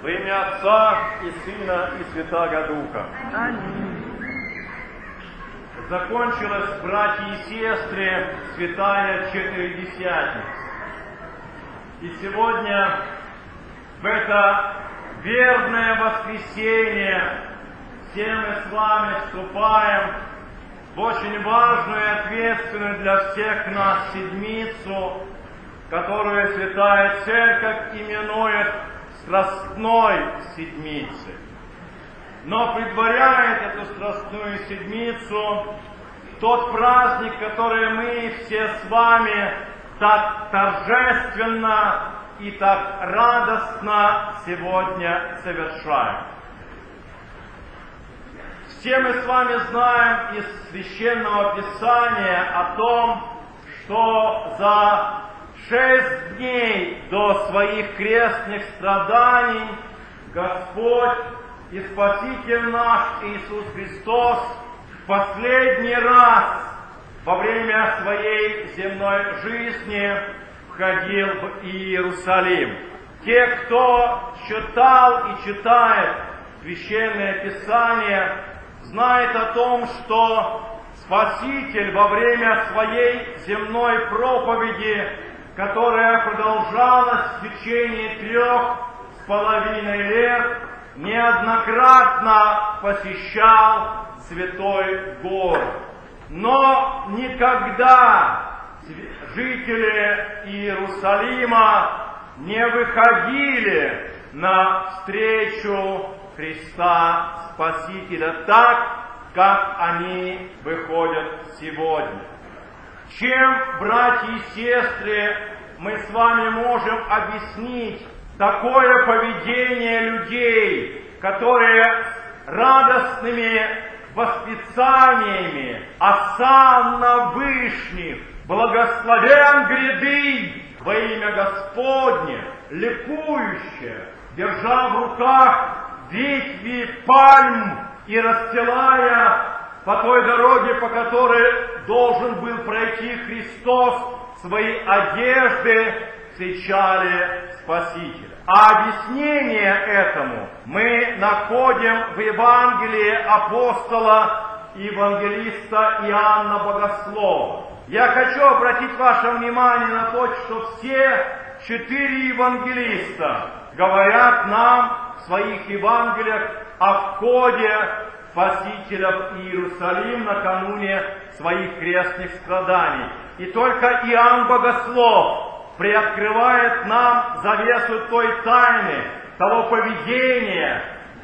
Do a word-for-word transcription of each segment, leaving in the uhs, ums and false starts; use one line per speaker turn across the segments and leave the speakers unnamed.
Во имя Отца и Сына и Святаго Духа.
Аминь.
Закончилась, братья и сестры, Святая Четыредесятница. И сегодня, в это верное воскресенье, все мы с вами вступаем в очень важную и ответственную для всех нас седмицу, которую Святая Церковь именует Страстной Седмицей. Но предваряет эту Страстную Седмицу тот праздник, который мы все с вами так торжественно и так радостно сегодня совершаем. Все мы с вами знаем из Священного Писания о том, что за шесть дней до своих крестных страданий Господь и Спаситель наш Иисус Христос в последний раз во время своей земной жизни входил в Иерусалим. Те, кто читал и читает Священное Писание, знает о том, что Спаситель во время своей земной проповеди, которая продолжалась в течение трех с половиной лет, неоднократно посещал Святой город. Но никогда жители Иерусалима не выходили навстречу Христа Спасителя так, как они выходят сегодня. Чем, братья и сестры, мы с вами можем объяснить такое поведение людей, которые радостными восклицаниями «Осанна Вышних, благословен гряды во имя Господне», ликующе, держа в руках ветви пальм и расстилая по той дороге, по которой должен был пройти Христос, свои одежды, встречали Спасителя. А объяснение этому мы находим в Евангелии апостола и евангелиста Иоанна Богослова. Я хочу обратить ваше внимание на то, что все четыре евангелиста говорят нам в своих Евангелиях о входе Спасителя в Иерусалим накануне своих крестных страданий. И только Иоанн Богослов приоткрывает нам завесу той тайны, того поведения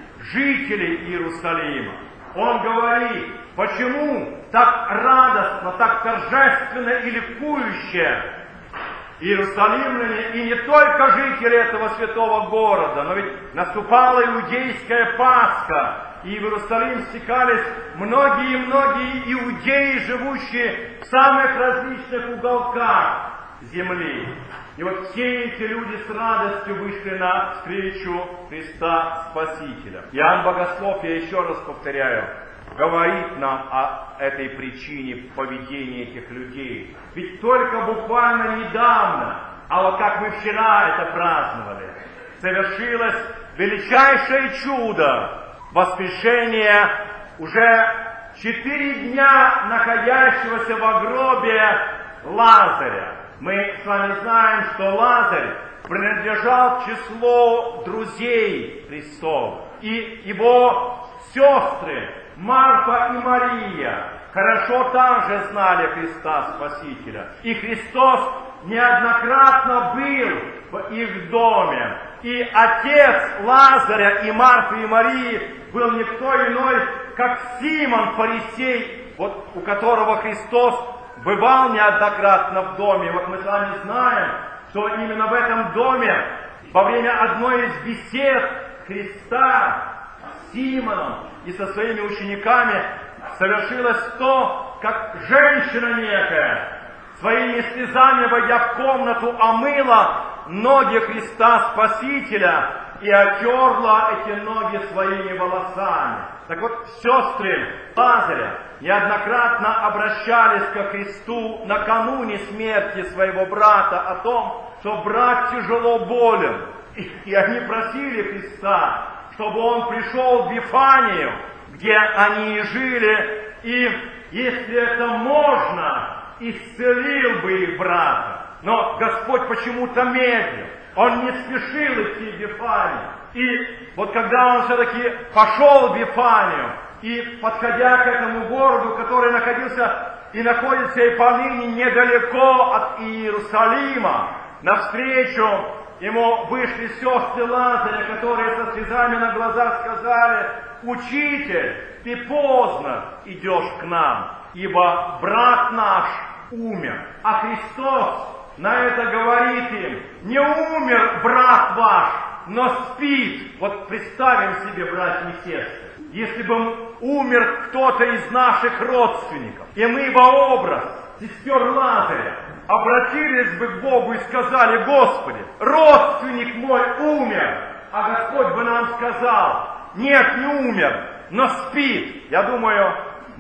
жителей Иерусалима. Он говорит, почему так радостно, так торжественно и ликующе иерусалимляне, и не только жители этого святого города, но ведь наступала иудейская Пасха, и в Иерусалим стекались многие-многие иудеи, живущие в самых различных уголках земли. И вот все эти люди с радостью вышли на встречу Христа Спасителя. Иоанн Богослов, я еще раз повторяю, говорит нам о этой причине поведения этих людей. Ведь только буквально недавно, а вот как мы вчера это праздновали, совершилось величайшее чудо воскрешения уже четыре дня находящегося в гробе Лазаря. Мы с вами знаем, что Лазарь принадлежал к числу друзей Христовых. И его сестры Марфа и Мария хорошо также знали Христа Спасителя. И Христос неоднократно был в их доме. И отец Лазаря и Марфы и Марии был никто иной, как Симон Фарисей, вот у которого Христос бывал неоднократно в доме. Вот мы с вами знаем, что именно в этом доме во время одной из бесед Христа с Симоном и со своими учениками совершилось то, как женщина некая, своими слезами, войдя в комнату, омыла ноги Христа Спасителя и отерла эти ноги своими волосами. Так вот, сестры Лазаря неоднократно обращались ко Христу накануне смерти своего брата о том, что брат тяжело болен. И, и они просили Христа, чтобы Он пришел в Вифанию, где они и жили, и, если это можно, исцелил бы их брата. Но Господь почему-то медлил. Он не спешил идти в Вифанию. И вот когда Он все-таки пошел в Вифанию, и подходя к этому городу, который находился и находится и поныне недалеко от Иерусалима, навстречу ему вышли сестры Лазаря, которые со слезами на глазах сказали: «Учитель, ты поздно идешь к нам, ибо брат наш умер». А Христос на это говорит им: «Не умер брат ваш, но спит». Вот представим себе, братья и сестры, если бы умер кто-то из наших родственников, и мы бы образ сестер Лазаря обратились бы к Богу и сказали: «Господи, родственник мой умер», а Господь бы нам сказал: «Нет, не умер, но спит». Я думаю,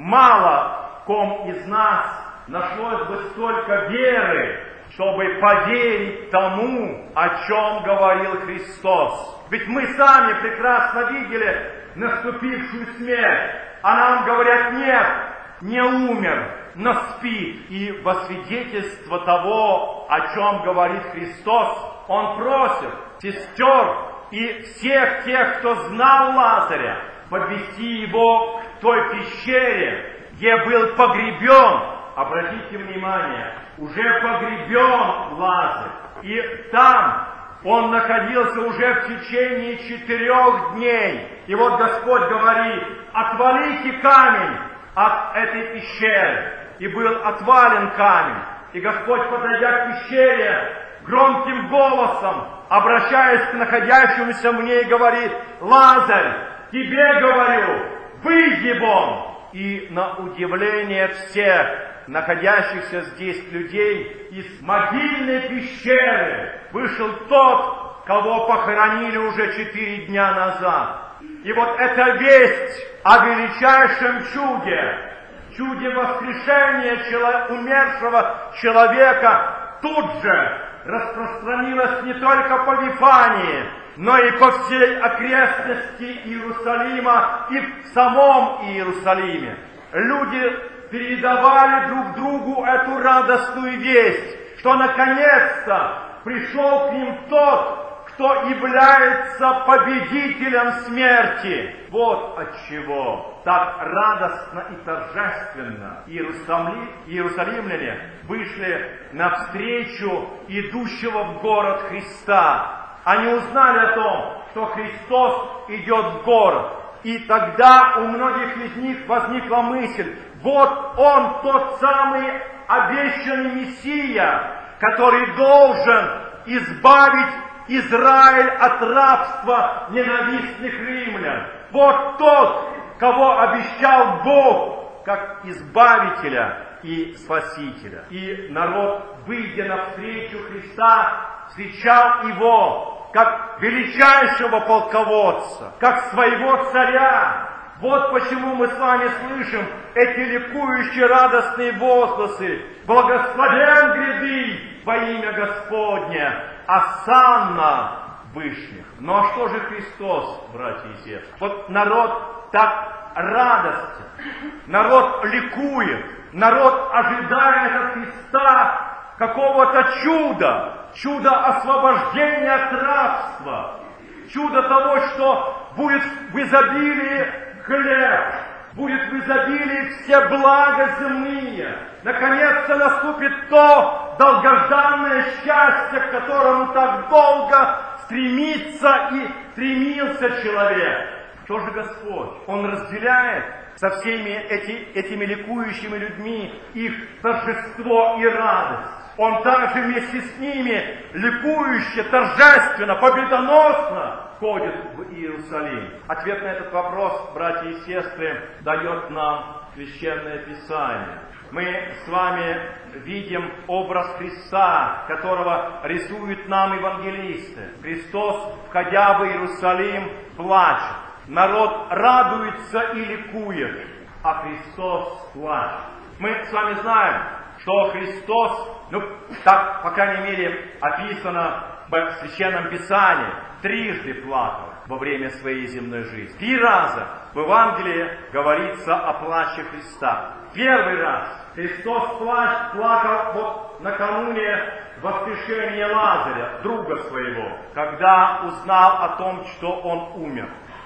мало ком из нас нашлось бы столько веры, чтобы поверить тому, о чем говорил Христос. Ведь мы сами прекрасно видели наступившую смерть, а нам говорят: «Нет, не умер, но спит». И во свидетельство того, о чем говорит Христос, Он просит сестер и всех тех, кто знал Лазаря, подвести его к той пещере, где был погребен. Обратите внимание, уже погребен Лазарь. И там он находился уже в течение четырех дней. И вот Господь говорит: «Отвалите камень от этой пещеры». И был отвален камень. И Господь, подойдя к пещере, громким голосом, обращаясь к находящемуся в ней, говорит: «Лазарь, тебе говорю, выйди вон». И на удивление всех находящихся здесь людей, из могильной пещеры вышел тот, кого похоронили уже четыре дня назад. И вот эта весть о величайшем чуде, чуде воскрешения чело- умершего человека, тут же распространилась не только по Вифании, но и по всей окрестности Иерусалима и в самом Иерусалиме. Люди передавали друг другу эту радостную весть, что наконец-то пришел к ним тот, кто является победителем смерти. Вот отчего так радостно и торжественно Иерусалим, иерусалимляне вышли навстречу идущего в город Христа. Они узнали о том, что Христос идет в город. И тогда у многих из них возникла мысль: вот Он, тот самый обещанный Мессия, который должен избавить Израиль от рабства ненавистных римлян. Вот тот, кого обещал Бог как избавителя и спасителя. И народ, выйдя навстречу Христа, встречал его как величайшего полководца, как своего царя. Вот почему мы с вами слышим эти ликующие радостные возгласы: «Благословен гряды во имя Господне, осанна вышних». Ну а что же Христос, братья и сестры? Вот народ так радостен, народ ликует, народ ожидает от Христа какого-то чуда, чудо освобождения от рабства, чудо того, что будет в изобилии хлеб, будет в изобилии все блага земные. Наконец-то наступит то долгожданное счастье, к которому так долго стремится и стремился человек. Что же Господь? Он разделяет со всеми эти, этими ликующими людьми их торжество и радость. Он также вместе с ними ликующе, торжественно, победоносно входит в Иерусалим. Ответ на этот вопрос, братья и сестры, дает нам Священное Писание. Мы с вами видим образ Христа, которого рисуют нам евангелисты. Христос, входя в Иерусалим, плачет. Народ радуется и ликует, а Христос плачет. Мы с вами знаем, что Христос, ну, так, по крайней мере, описано в Священном Писании трижды плакал во время своей земной жизни. Три раза в Евангелии говорится о плаче Христа. Первый раз Христос плакал вот накануне воскрешения Лазаря, друга своего, когда узнал о том, что он умер.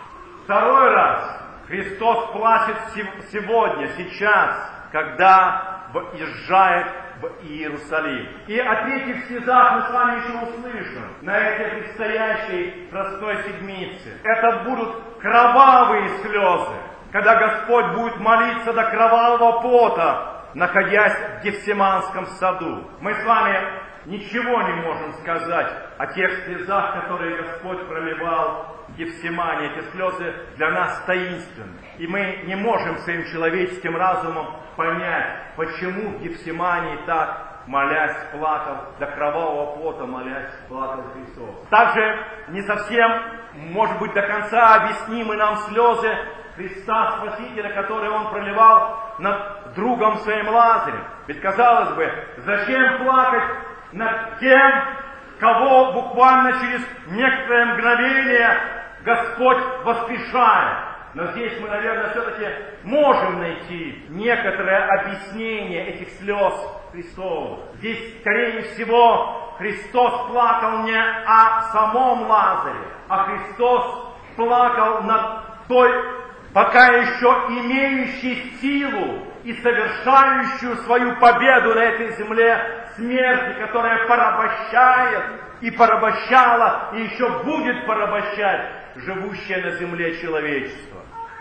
Второй раз Христос плачет сегодня, сейчас, когда въезжает в Иерусалим. И о третьих слезах мы с вами еще услышим на этой предстоящей Страстной Седмице. Это будут кровавые слезы, когда Господь будет молиться до кровавого пота, находясь в Гефсиманском саду. Мы с вами ничего не можем сказать о тех слезах, которые Господь проливал в Гефсимане. Эти слезы для нас таинственны. И мы не можем своим человеческим разумом понять, почему в Гефсимании так, молясь, плакал, до кровавого пота молясь, плакал Христос. Также не совсем, может быть, до конца объяснимы нам слезы Христа Спасителя, которые Он проливал над другом своим Лазарем. Ведь, казалось бы, зачем плакать над тем, кого буквально через некоторое мгновение Господь воскрешает? Но здесь мы, наверное, все-таки можем найти некоторое объяснение этих слез Христовых. Здесь, скорее всего, Христос плакал не о самом Лазаре, а Христос плакал над той, пока еще имеющей силу и совершающую свою победу на этой земле смерти, которая порабощает и порабощала, и еще будет порабощать живущее на земле человечество.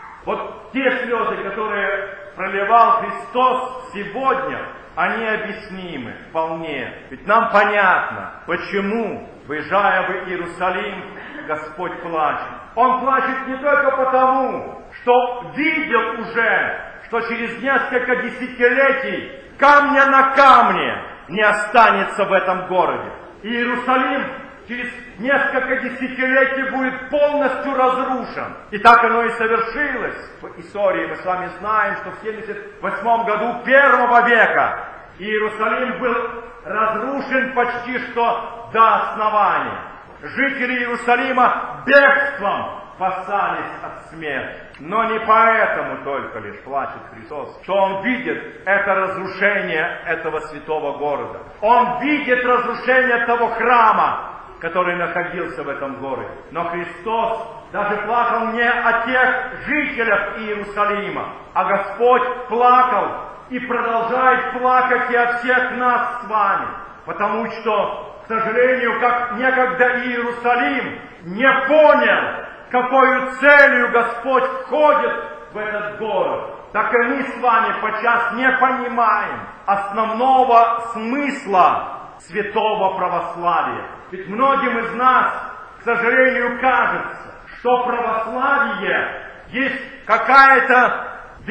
Вот те слезы, которые проливал Христос сегодня, они объяснимы вполне. Ведь нам понятно, почему, выезжая в Иерусалим, Господь плачет. Он плачет не только потому, что видел уже, что через несколько десятилетий камня на камне не останется в этом городе. И Иерусалим через несколько десятилетий будет полностью разрушен. И так оно и совершилось. В истории мы с вами знаем, что в семьдесят восьмом году первого века Иерусалим был разрушен почти что до основания. Жители Иерусалима бегством спасались от смерти. Но не поэтому только лишь плачет Христос, что Он видит это разрушение этого святого города. Он видит разрушение того храма, который находился в этом городе. Но Христос даже плакал не о тех жителях Иерусалима, а Господь плакал и продолжает плакать и о всех нас с вами. Потому что, к сожалению, как некогда Иерусалим не понял, какой целью Господь входит в этот город, так и мы с вами подчас не понимаем основного смысла святого православия. Ведь многим из нас, к сожалению, кажется, что православие есть какая-то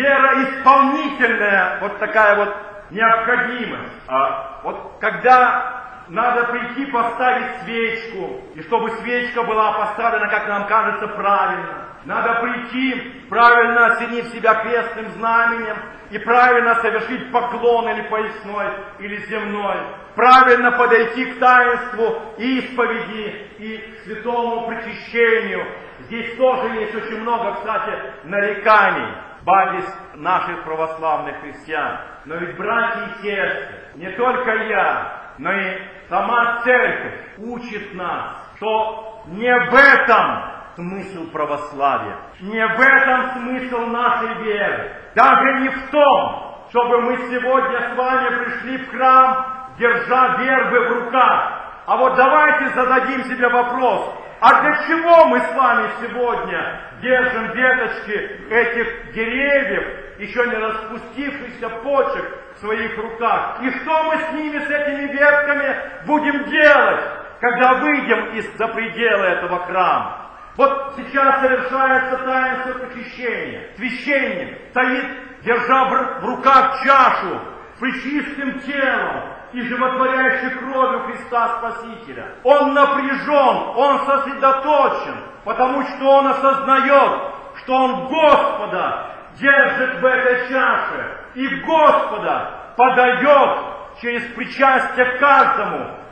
вероисполнительная вот такая вот необходимость. А вот когда надо прийти поставить свечку, и чтобы свечка была поставлена, как нам кажется, правильно. Надо прийти, правильно осенив себя крестным знаменем, и правильно совершить поклон или поясной, или земной. Правильно подойти к таинству исповеди и к святому причащению. Здесь тоже есть очень много, кстати, нареканий в адрес наших православных христиан. Но ведь, братья и сестры, не только я, но и сама Церковь учит нас, что не в этом смысл православия, не в этом смысл нашей веры. Даже не в том, чтобы мы сегодня с вами пришли в храм, держа вербы в руках. А вот давайте зададим себе вопрос, а для чего мы с вами сегодня держим веточки этих деревьев, еще не распустившихся почек в своих руках? И что мы с ними, с этими ветками будем делать, когда выйдем из-за пределы этого храма? Вот сейчас совершается таинство причащения. Священник стоит, держа в руках чашу с пречистым телом и животворящей кровью Христа Спасителя. Он напряжен, он сосредоточен, потому что он осознает, что он Господа держит в этой чаше и Господа подает через причастие каждому,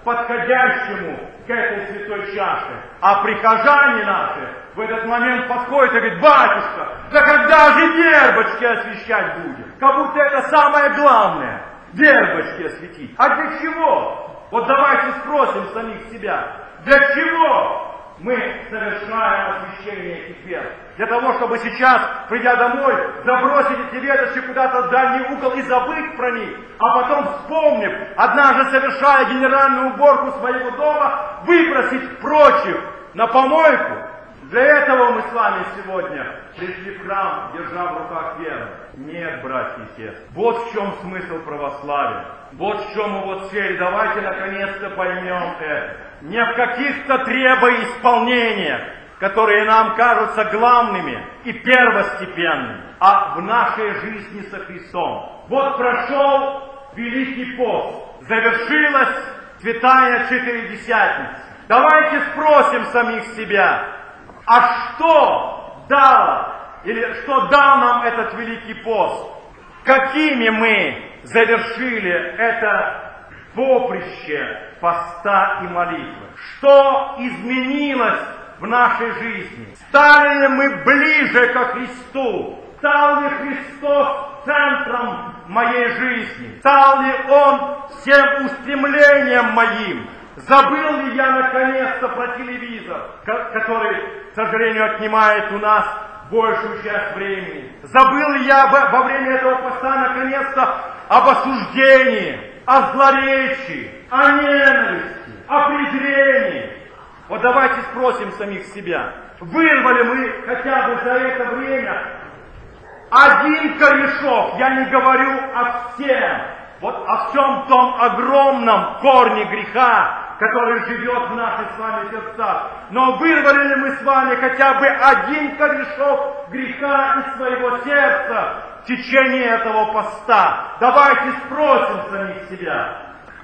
подходящему к этой святой чаше. А прихожане наши в этот момент подходят и говорят: батюшка, да когда же вербочки освящать будем? Как будто это самое главное, вербочки осветить. А для чего? Вот давайте спросим самих себя, для чего мы совершаем освящение этих верб? Для того, чтобы сейчас, придя домой, забросить эти веточки куда-то в дальний угол и забыть про них, а потом, вспомнив, однажды совершая генеральную уборку своего дома, выбросить прочь их на помойку. Для этого мы с вами сегодня пришли в храм, держа в руках веру. Нет, братья и сестры. Вот в чем смысл православия. Вот в чем его цель. Давайте наконец-то поймем это. Не в каких-то требоисполнениях, которые нам кажутся главными и первостепенными, а в нашей жизни со Христом. Вот прошел Великий пост, завершилась Святая Четыредесятница. Давайте спросим самих себя, а что дало, или что дал нам этот Великий пост? Какими мы завершили это поприще поста и молитвы? Что изменилось в нашей жизни? Стали ли мы ближе ко Христу? Стал ли Христос центром моей жизни? Стал ли Он всем устремлением моим? Забыл ли я наконец-то про телевизор, который, к сожалению, отнимает у нас большую часть времени? Забыл ли я во время этого поста наконец-то об осуждении, о злоречии, о ненависти, о презрении? Вот давайте спросим самих себя, вырвали мы хотя бы за это время один корешок, я не говорю о всем, вот о всем том огромном корне греха, который живет в наших с вами сердцах. Но вырвали ли мы с вами хотя бы один корешок греха из своего сердца в течение этого поста? Давайте спросим самих себя.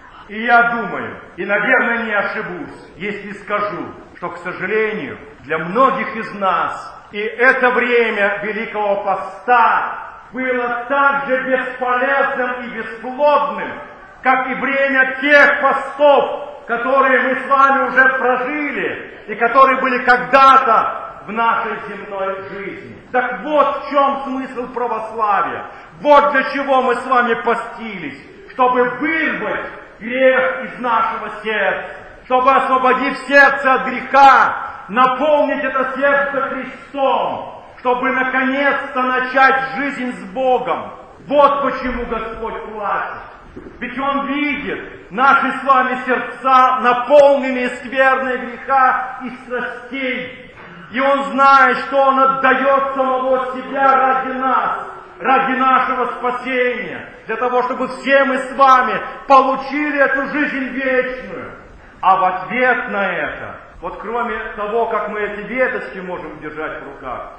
И я думаю, и, наверное, не ошибусь, если скажу, что, к сожалению, для многих из нас и это время Великого Поста было так же бесполезным и бесплодным, как и время тех постов, которые мы с вами уже прожили и которые были когда-то в нашей земной жизни. Так вот в чем смысл православия. Вот для чего мы с вами постились, чтобы вырвать грех из нашего сердца, чтобы, освободив сердце от греха, наполнить это сердце Христом, чтобы наконец-то начать жизнь с Богом. Вот почему Господь плачет. Ведь Он видит наши с вами сердца, наполненные скверной греха и страстей. И Он знает, что Он отдает самого себя ради нас, ради нашего спасения, для того, чтобы все мы с вами получили эту жизнь вечную. А в ответ на это, вот кроме того, как мы эти веточки можем держать в руках,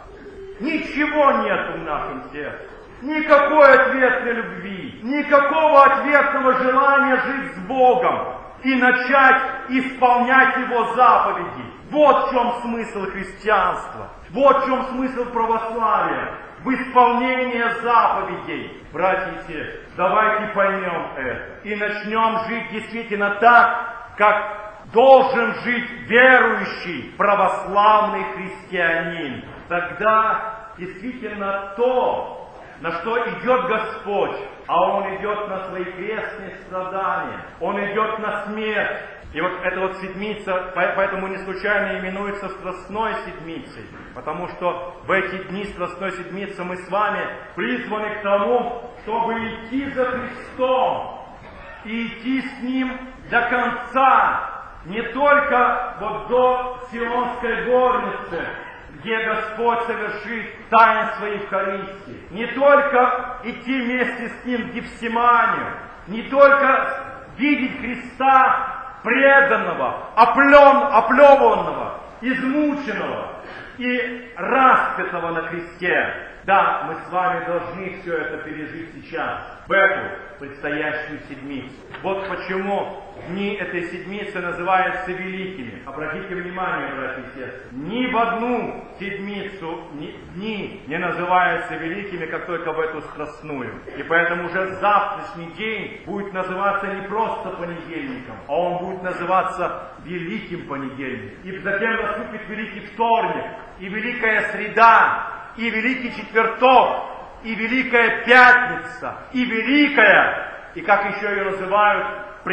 ничего нет в нашем сердце. Никакой ответной любви, никакого ответного желания жить с Богом и начать исполнять Его заповеди. Вот в чем смысл христианства, вот в чем смысл православия, в исполнении заповедей. Братья и сестры, давайте поймем это и начнем жить действительно так, как должен жить верующий православный христианин. Тогда действительно то, на что идет Господь, а Он идет на свои крестные страдания, Он идет на смерть. И вот эта вот седмица, поэтому не случайно именуется Страстной Седмицей, потому что в эти дни Страстной Седмицы мы с вами призваны к тому, чтобы идти за Христом и идти с Ним до конца, не только вот до Сионской горницы, где Господь совершит таинство Евхаристии. Не только идти вместе с Ним в Гефсиманию, не только видеть Христа преданного, оплен, оплеванного, измученного и распятого на кресте. Да, мы с вами должны все это пережить сейчас. в эту предстоящую седмицу. Вот почему дни этой седмицы называются великими. Обратите внимание, братья и сестры, ни в одну седмицу ни, дни не называются великими, как только в эту страстную. И поэтому уже завтрашний день будет называться не просто понедельником, а он будет называться великим понедельником. И затем наступит великий вторник, и великая среда, и великий четверток, и великая пятница, и великая, и как еще ее называют,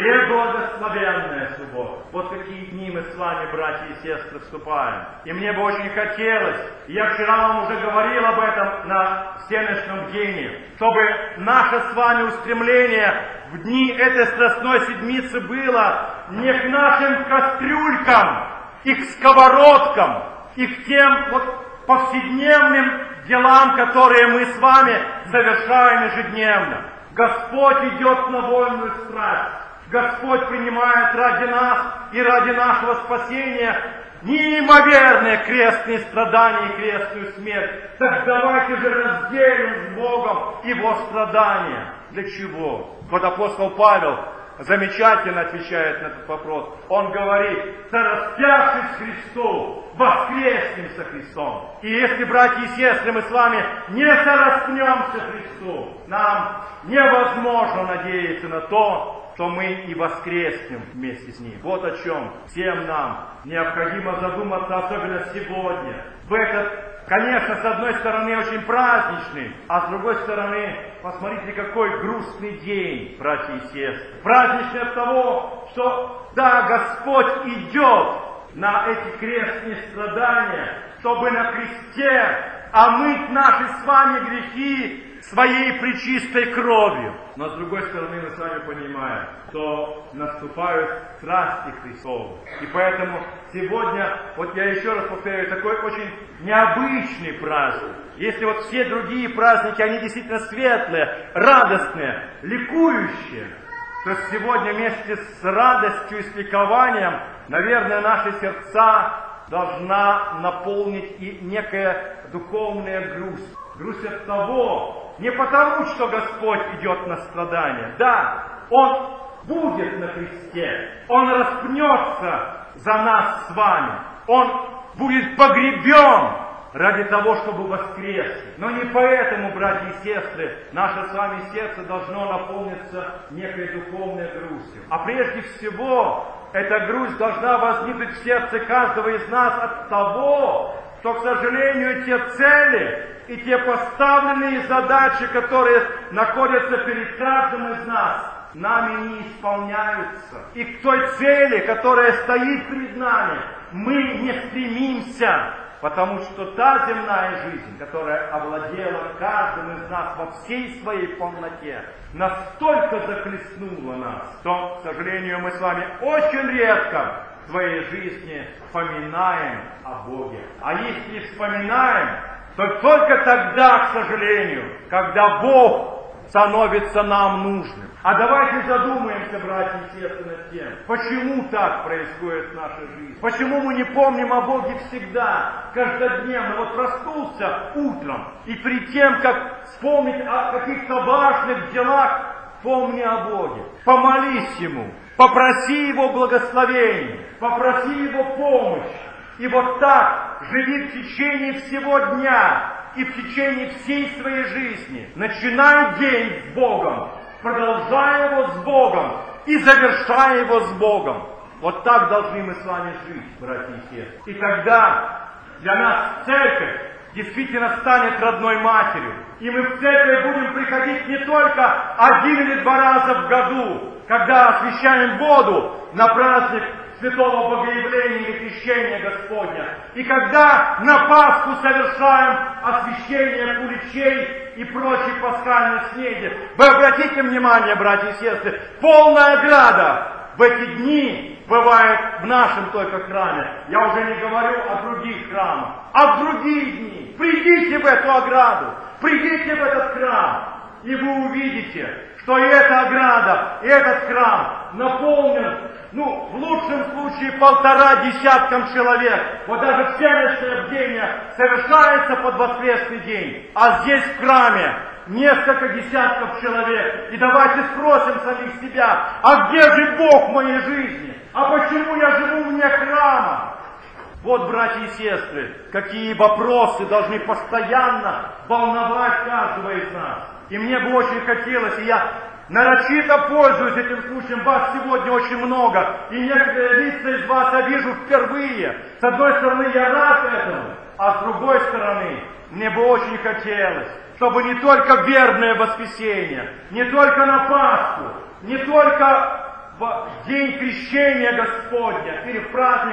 преблагословенная суббота. Вот какие дни мы с вами, братья и сестры, вступаем. И мне бы очень хотелось, я вчера вам уже говорил об этом на всеночном бдении, чтобы наше с вами устремление в дни этой страстной седмицы было не к нашим кастрюлькам и к сковородкам, и к тем вот повседневным делам, которые мы с вами совершаем ежедневно. Господь идет на вольную страсть. Господь принимает ради нас и ради нашего спасения неимоверные крестные страдания и крестную смерть. Так давайте же разделим с Богом Его страдания. Для чего? Вот апостол Павел замечательно отвечает на этот вопрос. Он говорит: «Сораспявшись Христу, воскреснем со Христом». И если, братья и сестры, мы с вами не сораспнемся Христу, нам невозможно надеяться на то, что мы и воскреснем вместе с Ним. Вот о чем всем нам необходимо задуматься, особенно сегодня. В этот, конечно, с одной стороны, очень праздничный, а с другой стороны, посмотрите, какой грустный день, братья и сестры. Праздничный от того, что, да, Господь идет на эти крестные страдания, чтобы на кресте омыть наши с вами грехи своей пречистой кровью. Но с другой стороны, мы с вами понимаем, что наступают страсти Христовы. И поэтому сегодня, вот я еще раз повторяю, такой очень необычный праздник. Если вот все другие праздники, они действительно светлые, радостные, ликующие, то сегодня вместе с радостью и с ликованием, наверное, наши сердца должна наполнить и некая духовная грусть. Грусть от того, не потому, что Господь идет на страдания. Да, Он будет на кресте. Он распнется за нас с вами. Он будет погребен ради того, чтобы воскреснуть. Но не поэтому, братья и сестры, наше с вами сердце должно наполниться некой духовной грустью. А прежде всего, эта грусть должна возникнуть в сердце каждого из нас от того, что, к сожалению, те цели и те поставленные задачи, которые находятся перед каждым из нас, нами не исполняются. И к той цели, которая стоит перед нами, мы не стремимся, потому что та земная жизнь, которая овладела каждым из нас во всей своей полноте, настолько захлестнула нас, что, к сожалению, мы с вами очень редко в своей жизни вспоминаем о Боге. А если вспоминаем, то только тогда, к сожалению, когда Бог становится нам нужным. А давайте задумаемся, братья и сестры, над тем, почему так происходит в нашей жизни. Почему мы не помним о Боге всегда, каждодневно. Вот проснулся утром, и перед тем, как вспомнить о каких-то важных делах, помни о Боге. Помолись Ему, попроси Его благословения, попроси Его помощи. И вот так живи в течение всего дня и в течение всей своей жизни. Начинай день с Богом, продолжай его с Богом и завершай его с Богом. Вот так должны мы с вами жить, братья и сестры. И тогда для нас церковь действительно станет родной матерью. И мы в церковь будем приходить не только один или два раза в году, когда освящаем воду на праздник Святого Богоявления или Крещения Господня. И когда на Пасху совершаем освящение куличей и прочей пасхальной снеди. Вы обратите внимание, братья и сестры, полная ограда в эти дни бывает в нашем только храме. Я уже не говорю о других храмах. А в другие дни придите в эту ограду, придите в этот храм, и вы увидите, что и эта ограда, и этот храм наполнен, ну, в лучшем случае полтора десяткам человек. Вот даже всеночное бдение совершается под воскресный день. А здесь в храме несколько десятков человек. И давайте спросим самих себя, а где же Бог в моей жизни? А почему я живу вне храма? Вот, братья и сестры, какие вопросы должны постоянно волновать каждого из нас. И мне бы очень хотелось, и я нарочито пользуюсь этим случаем, вас сегодня очень много, и некоторые лица из вас я вижу впервые. С одной стороны, я рад этому, а с другой стороны, мне бы очень хотелось, чтобы не только вербное воскресенье, не только на Пасху, не только в день крещения Господня или в праздник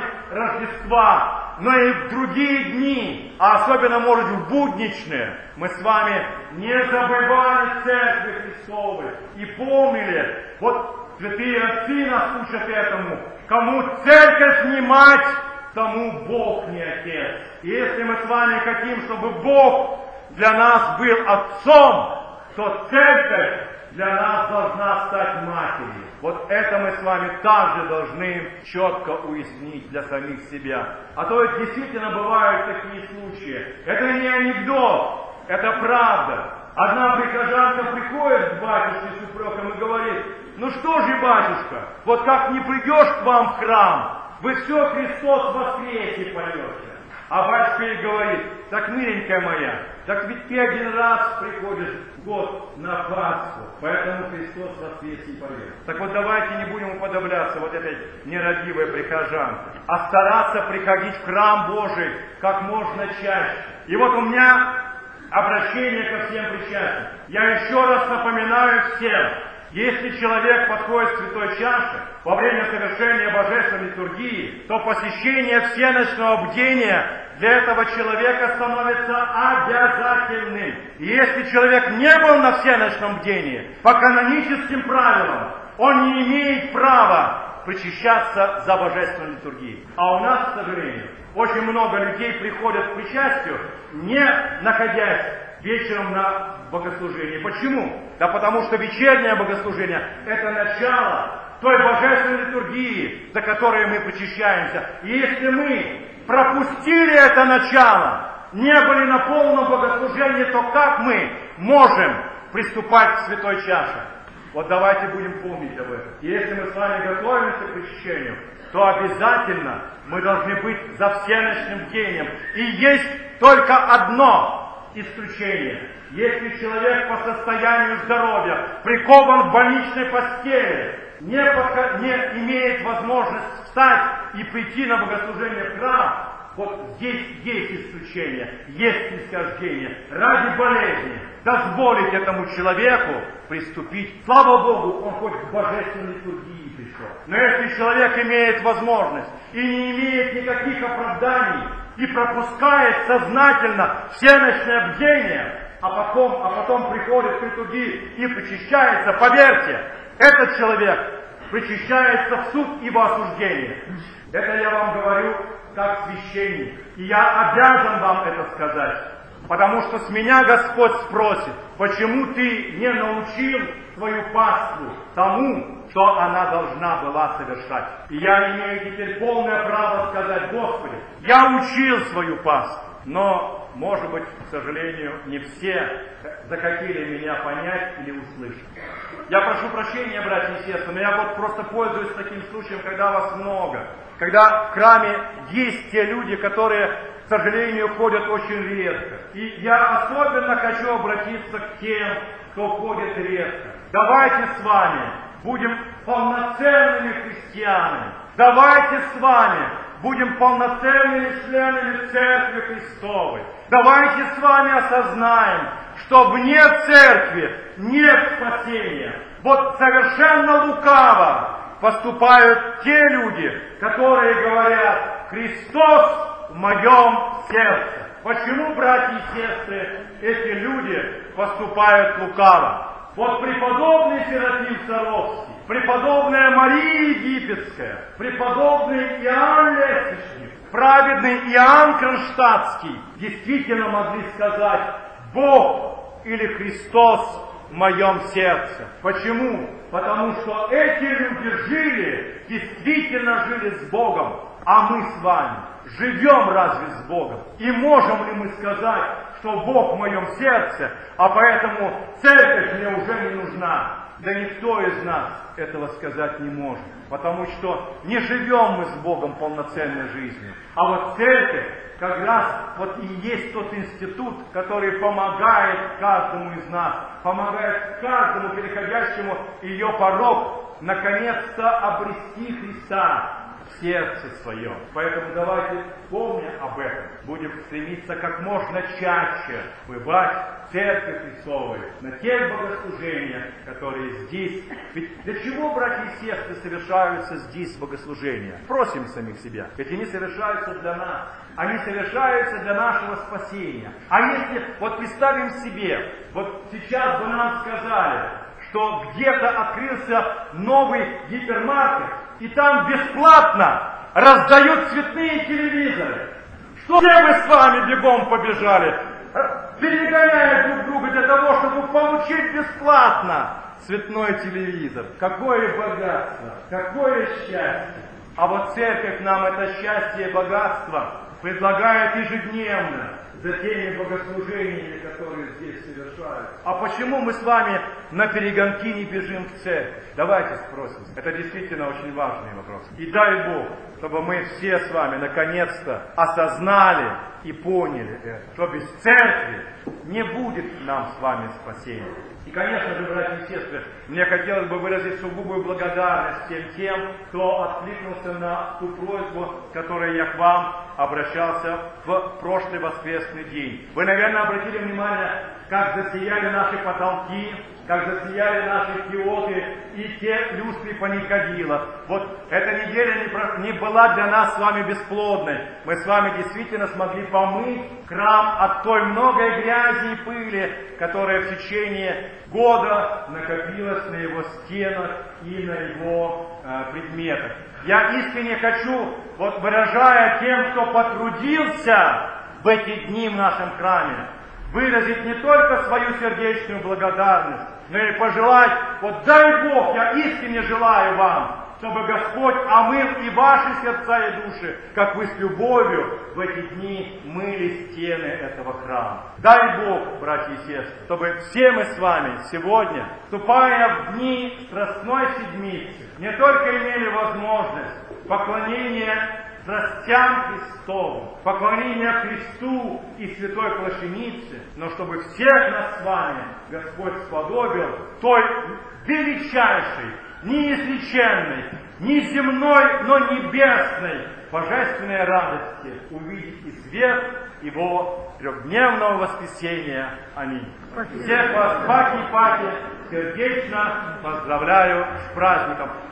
Рождества, но и в другие дни, а особенно, может, в будничные, мы с вами не забывали Церкви Христовой и помнили, вот святые отцы нас учат этому, кому церковь не мать, тому Бог не отец. И если мы с вами хотим, чтобы Бог для нас был отцом, то церковь для нас должна стать матерью. Вот это мы с вами также должны четко уяснить для самих себя. А то ведь действительно бывают такие случаи. Это не анекдот, это правда. Одна прихожанка приходит к батюшке с упреком и говорит: ну что же, батюшка, вот как не придешь к вам в храм, вы все Христос воскресе поете. А батюшка ей говорит: так, миленькая моя, так ведь ты один раз приходишь в год на Пасху, поэтому Христос воскресе и поет. Так вот давайте не будем уподобляться вот этой нерадивой прихожанке, а стараться приходить в храм Божий как можно чаще. И вот у меня обращение ко всем причастным. Я еще раз напоминаю всем, если человек подходит к святой чаше во время совершения божественной литургии, то посещение всеночного бдения для этого человека становится обязательным. И если человек не был на всеночном бдении, по каноническим правилам, он не имеет права причащаться за божественной литургией. А у нас, к сожалению, очень много людей приходят к причастию, не находясь вечером на богослужении. Почему? Да потому что вечернее богослужение – это начало той божественной литургии, за которой мы причащаемся. И если мы пропустили это начало, не были на полном богослужении, то как мы можем приступать к святой чаше? Вот давайте будем помнить об этом. И если мы с вами готовимся к причащению, то обязательно мы должны быть за всеночным бдением. И есть только одно исключение. Если человек по состоянию здоровья прикован в больничной постели, не, пока, не имеет возможности встать и прийти на богослужение в храм, вот здесь есть исключение, есть снисхождение. Ради болезни дозволить этому человеку приступить. Слава Богу, он хоть к божественной литургии пришел. Но если человек имеет возможность и не имеет никаких оправданий, и пропускает сознательно всеночное бдение, а потом, а потом приходит к литургии и причащается, поверьте, этот человек причащается в суд и во осуждение. Это я вам говорю как священник. И я обязан вам это сказать. Потому что с меня Господь спросит: почему ты не научил свою паству тому, что она должна была совершать? И я имею теперь полное право сказать: Господи, я учил свою паству, но, может быть, к сожалению, не все захотели меня понять или услышать. Я прошу прощения, братья и сестры, но я вот просто пользуюсь таким случаем, когда вас много, когда в храме есть те люди, которые, к сожалению, ходят очень редко. И я особенно хочу обратиться к тем, кто ходит редко. Давайте с вами будем полноценными христианами. Давайте с вами будем полноценными членами Церкви Христовой. Давайте с вами осознаем, что вне Церкви нет спасения. Вот совершенно лукаво поступают те люди, которые говорят: Христос в моем сердце. Почему, братья и сестры, эти люди поступают лукаво? Вот преподобный Серафим Саровский, преподобная Мария Египетская, преподобный Иоанн Лестничник, праведный Иоанн Кронштадтский действительно могли сказать: Бог или Христос в моем сердце. Почему? Потому что эти люди жили, действительно жили с Богом, а мы с вами живем разве с Богом? И можем ли мы сказать, что Бог в моем сердце, а поэтому церковь мне уже не нужна? Да никто из нас этого сказать не может, потому что не живем мы с Богом полноценной жизнью. А вот церковь как раз вот и есть тот институт, который помогает каждому из нас, помогает каждому переходящему ее порог наконец-то обрести Христа в сердце своем. Поэтому давайте, помня об этом, будем стремиться как можно чаще бывать в Церкви Христовой, на тех богослужениях, которые здесь. Ведь для чего, братья и сестры, совершаются здесь богослужения? Спросим самих себя. Ведь они совершаются для нас. Они совершаются для нашего спасения. А если, вот представим себе, вот сейчас бы нам сказали, что где-то открылся новый гипермаркет, и там бесплатно раздают цветные телевизоры. Что все мы с вами бегом побежали, перегоняя друг друга для того, чтобы получить бесплатно цветной телевизор. Какое богатство, какое счастье. А вот церковь нам это счастье и богатство предлагает ежедневно за теми богослужениями, которые здесь совершаются. А почему мы с вами на перегонки не бежим в церковь? Давайте спросим. Это действительно очень важный вопрос. И дай Бог, чтобы мы все с вами наконец-то осознали и поняли это, что без церкви не будет нам с вами спасения. И, конечно же, братья и сестры, мне хотелось бы выразить сугубую благодарность всем тем, кто откликнулся на ту просьбу, с которой я к вам обращался в прошлый воскресный день. Вы, наверное, обратили внимание, как засияли наши потолки, как засияли наши киоты и те люстры паникадила. Вот эта неделя не, про... не была для нас с вами бесплодной. Мы с вами действительно смогли помыть храм от той многой грязи и пыли, которая в течение года накопилась на его стенах и на его э, предметах. Я искренне хочу, вот выражая тем, кто потрудился в эти дни в нашем храме, выразить не только свою сердечную благодарность, но и пожелать, вот дай Бог, я искренне желаю вам, чтобы Господь омыл и ваши сердца и души, как вы с любовью в эти дни мыли стены этого храма. Дай Бог, братья и сестры, чтобы все мы с вами сегодня, вступая в дни Страстной Седмицы, не только имели возможность поклонения страстям Христовым, поклонения Христу и Святой Плащанице, но чтобы всех нас с вами Господь сподобил той величайшей, неизреченной, не земной, но небесной, божественной радости увидеть и свет Его трехдневного воскресения. Аминь. Всех вас, паки и паки, сердечно поздравляю с праздником.